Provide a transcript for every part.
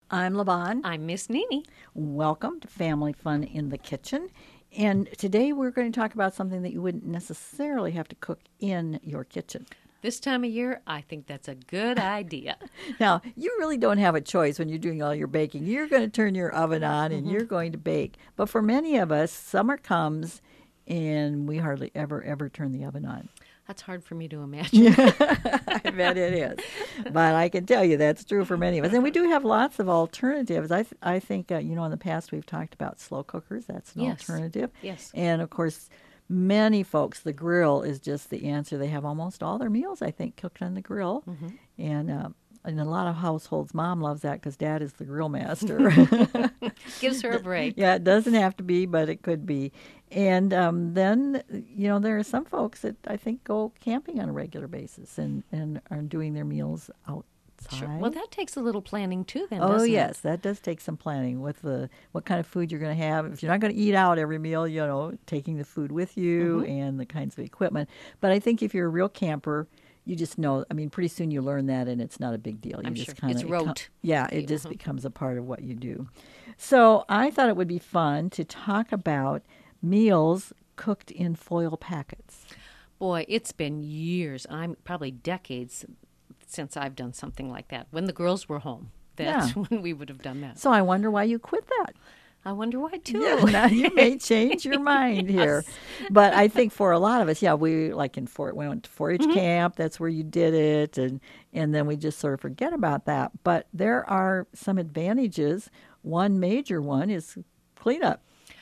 I'm Levon. I'm Miss Nini. Welcome to Family Fun in the Kitchen. And today we're going to talk about something that you wouldn't necessarily have to cook in your kitchen. This time of year, I think that's a good idea. Now, you really don't have a choice when you're doing all your baking. You're going to turn your oven on and you're going to bake. But for many of us, summer comes and we hardly ever turn the oven on. That's hard for me to imagine. I bet it is. But I can tell you that's true for many of us. And we do have lots of alternatives. I think, in the past we've talked about slow cookers. That's an alternative. Yes. And, of course, many folks, the grill is just the answer. They have almost all their meals, I think, cooked on the grill. Mm-hmm. And in a lot of households, Mom loves that because Dad is the grill master. Gives her a break. Yeah, it doesn't have to be, but it could be. And then, there are some folks that I think go camping on a regular basis and are doing their meals outside. Sure. Well, that takes a little planning too then, doesn't it? Oh, yes, it? That does take some planning with what kind of food you're going to have. If you're not going to eat out every meal, taking the food with you and the kinds of equipment. But I think if you're a real camper, you just know, pretty soon you learn that and it's not a big deal. I'm just sure. It's rote. It just becomes a part of what you do. So I thought it would be fun to talk about meals cooked in foil packets. Boy, it's been years, probably decades since I've done something like that. When the girls were home, that's when we would have done that. So I wonder why you quit that. I wonder why, too. Yeah, now you may change your mind here. But I think for a lot of us, we went to 4-H camp. That's where you did it. And then we just sort of forget about that. But there are some advantages. One major one is cleanup.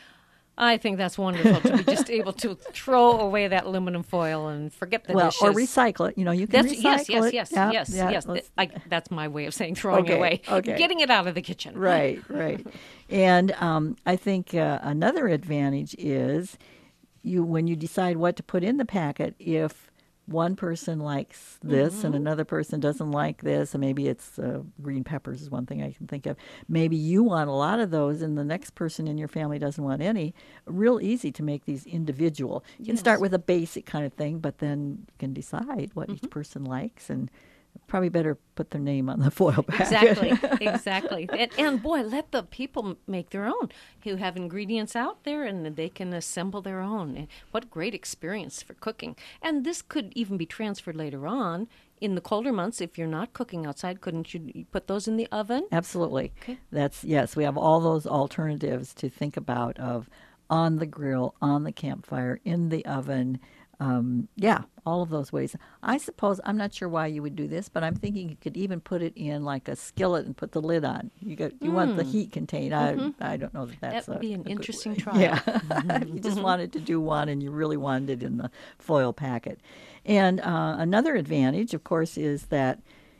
I think that's wonderful to be just able to throw away that aluminum foil and forget the dishes. Or recycle it. You can recycle it. Yes. That's my way of saying throwing it away. Okay. Getting it out of the kitchen. Right. And I think another advantage is when you decide what to put in the packet, if one person likes this and another person doesn't like this, and maybe it's green peppers is one thing I can think of. Maybe you want a lot of those and the next person in your family doesn't want any. Real easy to make these individual. You can start with a basic kind of thing, but then you can decide what each person likes, and probably better put their name on the foil packet. Exactly. And boy, let the people make their own who have ingredients out there and they can assemble their own. What great experience for cooking. And this could even be transferred later on in the colder months. If you're not cooking outside, couldn't you put those in the oven? Absolutely. Okay. We have all those alternatives to think about of on the grill, on the campfire, in the oven. All of those ways. I suppose, I'm not sure why you would do this, but I'm thinking you could even put it in like a skillet and put the lid on. You want the heat contained. I don't know that would be an interesting trial. Yeah. If you just wanted to do one and you really wanted it in the foil packet. And another advantage, of course, is that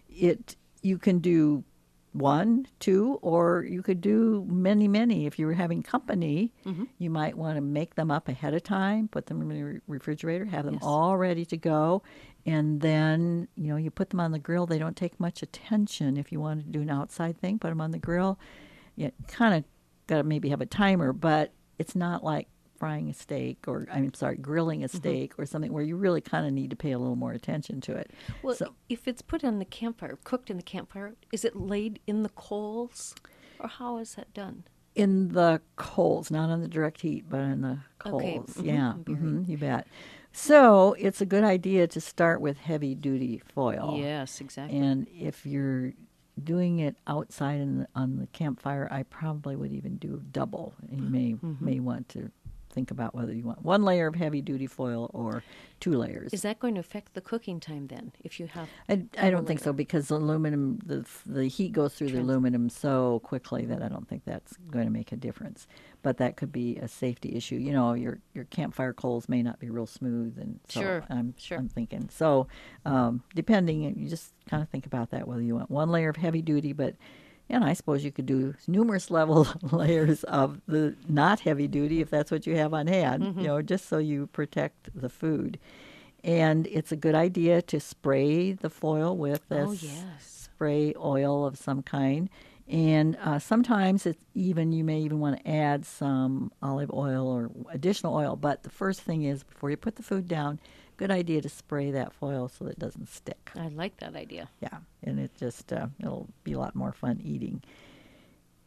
you can do 1, 2, or you could do many. If you were having company, you might want to make them up ahead of time, put them in the refrigerator, have them all ready to go, and then, you put them on the grill. They don't take much attention. If you wanted to do an outside thing, put them on the grill. You kind of got to maybe have a timer, but it's not like frying a steak grilling a steak or something where you really kind of need to pay a little more attention to it. Well, if it's put on the campfire, cooked in the campfire, is it laid in the coals or how is that done? In the coals, not on the direct heat, but in the coals. Okay. You bet. So it's a good idea to start with heavy-duty foil. Yes, exactly. And if you're doing it outside on the campfire, I probably would even do double. You may want to think about whether you want 1 layer of heavy-duty foil or 2 layers. Is that going to affect the cooking time then, if you have? I don't think so, because the aluminum, the heat goes through the aluminum so quickly that I don't think that's going to make a difference. But that could be a safety issue. Your campfire coals may not be real smooth, and so I'm thinking. So depending, you just kind of think about that, whether you want 1 layer of heavy-duty, but and I suppose you could do numerous layers of the not heavy duty if that's what you have on hand, just so you protect the food. And it's a good idea to spray the foil with this spray oil of some kind. And sometimes you may even want to add some olive oil or additional oil. But the first thing is, before you put the food down, good idea to spray that foil so that it doesn't stick. I like that idea. Yeah, and it just it'll be a lot more fun eating.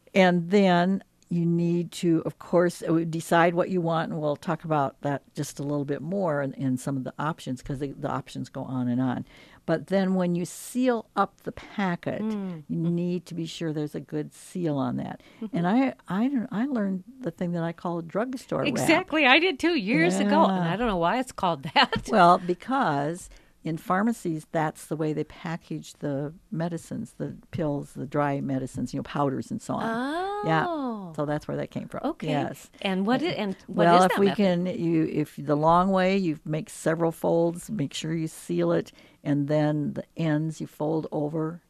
And then you need to, of course, decide what you want, and we'll talk about that just a little bit more in some of the options because the options go on and on. But then when you seal up the packet, you need to be sure there's a good seal on that. And I learned the thing that I call a drugstore wrap. Exactly. I did too years ago. And Yeah. I don't know why it's called that. Well, because in pharmacies, that's the way they package the medicines, the pills, the dry medicines, powders and so on. Oh. Yeah. So that's where that came from. Okay. Yes. And what is Well, if that we method? if the long way, you make several folds, make sure you seal it, and then the ends you fold over.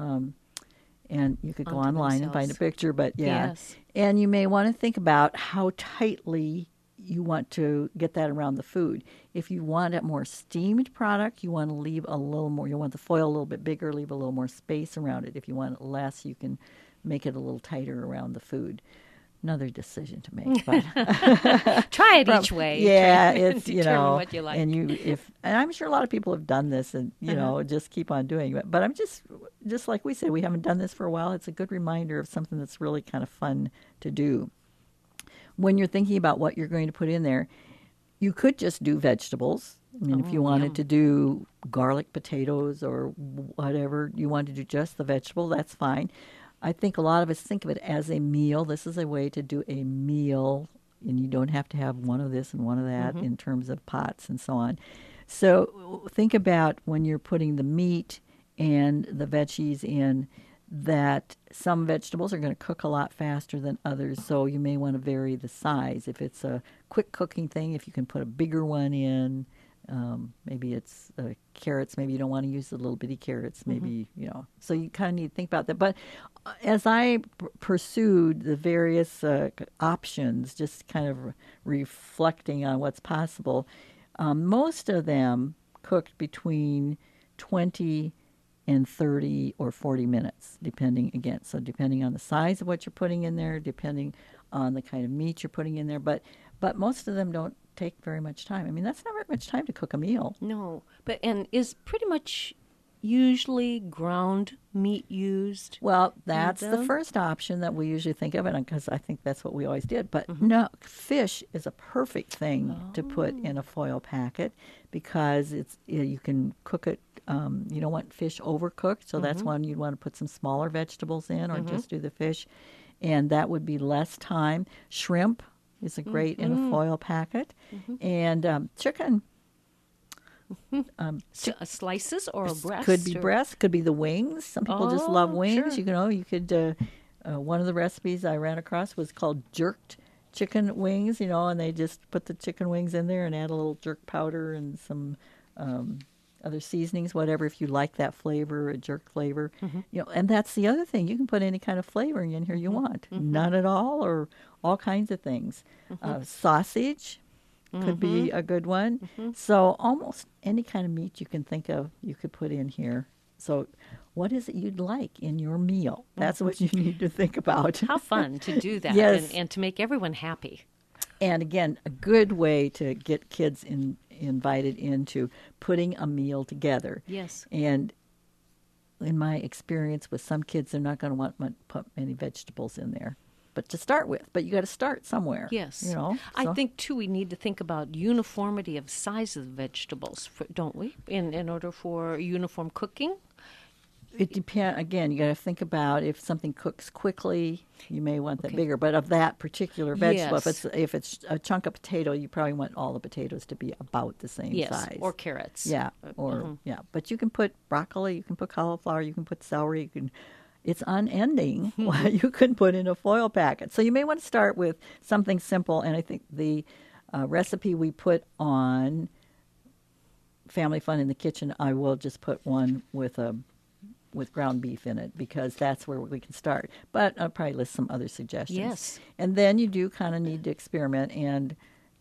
And you could go Onto online and find a themselves. picture, but yeah. Yes. And you may want to think about how tightly you want to get that around the food. If you want a more steamed product, you want to leave a little more. You want the foil a little bit bigger, leave a little more space around it. If you want it less, you can make it a little tighter around the food. Another decision to make, but Try it each way. yeah, Try it's determine what you like. and I'm sure a lot of people have done this, and just keep on doing it. But I'm just like we said, we haven't done this for a while. It's a good reminder of something that's really kind of fun to do. When you're thinking about what you're going to put in there, you could just do vegetables. I mean, if you wanted yum. to do garlic potatoes or whatever, you want to do just the vegetable, that's fine. I think a lot of us think of it as a meal. This is a way to do a meal, and you don't have to have one of this and one of that in terms of pots and so on. So think about when you're putting the meat and the veggies in, that some vegetables are going to cook a lot faster than others, so you may want to vary the size. If it's a quick cooking thing, if you can put a bigger one in, maybe it's carrots. Maybe you don't want to use the little bitty carrots. Maybe, so you kind of need to think about that. But as I pursued the various options, just kind of reflecting on what's possible, most of them cooked between 20 and 30 or 40 minutes, depending on the size of what you're putting in there, depending on the kind of meat you're putting in there. But most of them don't take very much time. I mean, that's not very much time to cook a meal. No, and is pretty much usually ground meat used? Well, that's the them? first option that we usually think of, and because I think that's what we always did. But no, fish is a perfect thing to put in a foil packet because you can cook it. You don't want fish overcooked, so that's one you'd want to put some smaller vegetables in, or just do the fish, and that would be less time. Shrimp is a great in a foil packet, and chicken. Slices or breasts? Could be or- breast, could be the wings. Some people just love Oh, wings. sure. You could. One of the recipes I ran across was called jerked chicken wings. And they just put the chicken wings in there and add a little jerk powder and some other seasonings, whatever. If you like that flavor, a jerk flavor, And that's the other thing. You can put any kind of flavoring in here you want. None at all, or all kinds of things. Sausage could be a good one. So almost any kind of meat you can think of, you could put in here. So what is it you'd like in your meal? That's what you need to think about. How fun to do that Yes. and to make everyone happy. And again, a good way to get kids invited into putting a meal together. Yes. And in my experience with some kids, they're not going to want to put many vegetables in there. But to start with, you got to start somewhere. Yes. I I think, too, we need to think about uniformity of size of vegetables, don't we, in order for uniform cooking? It depends. Again, you got to think about if something cooks quickly, you may want that Okay. bigger. But of that particular vegetable, Yes. if it's a chunk of potato, you probably want all the potatoes to be about the same Yes, size. or carrots. Yeah, yeah. But you can put broccoli, you can put cauliflower, you can put celery. It's unending what you can put in a foil packet. So you may want to start with something simple. And I think the recipe we put on Family Fun in the Kitchen, I will just put one with ground beef in it because that's where we can start. But I'll probably list some other suggestions. Yes. And then you do kind of need to experiment. And,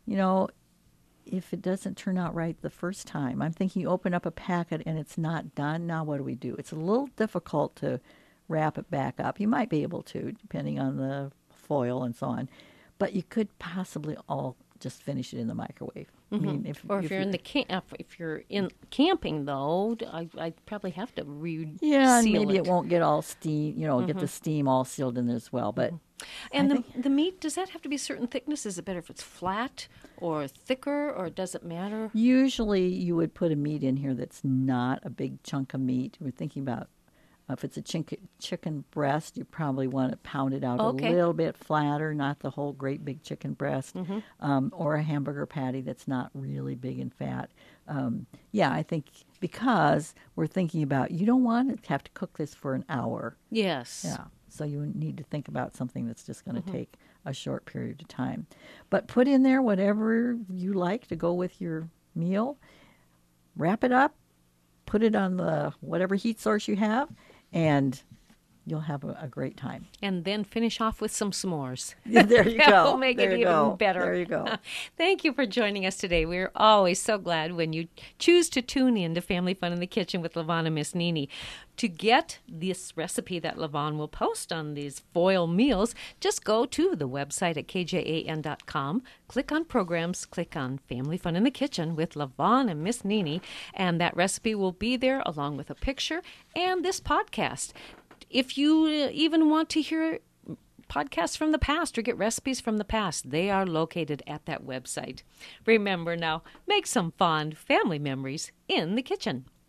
if it doesn't turn out right the first time, I'm thinking you open up a packet and it's not done. Now what do we do? It's a little difficult to wrap it back up. You might be able to, depending on the foil and so on. But you could possibly all just finish it in the microwave. I mean, Or if you're in the if you're in camping though, I probably have to yeah, and seal maybe it it. won't get all steam, get the steam all sealed in there as well. But And I the think the meat, does that have to be a certain thickness? Is it better if it's flat or thicker, or does it matter? usually you would put a meat in here that's not a big chunk of meat. We're thinking about if it's a chicken breast, you probably want to pound it out Okay. a little bit flatter, not the whole great big chicken breast, or a hamburger patty that's not really big and fat. Yeah, I think because we're thinking about you don't want to have to cook this for an hour. Yes. Yeah, so you need to think about something that's just going to take a short period of time. But put in there whatever you like to go with your meal. Wrap it up, put it on the whatever heat source you have, and you'll have a great time. And then finish off with some s'mores. There you That go. will make There it you even go. better. There you go. Thank you for joining us today. We're always so glad when you choose to tune in to Family Fun in the Kitchen with Levon and Miss Nini. To get this recipe that Levon will post on these foil meals, just go to the website at kjan.com, click on Programs, click on Family Fun in the Kitchen with Levon and Miss Nini, and that recipe will be there along with a picture and this podcast. If you even want to hear podcasts from the past or get recipes from the past, they are located at that website. Remember now, make some fond family memories in the kitchen.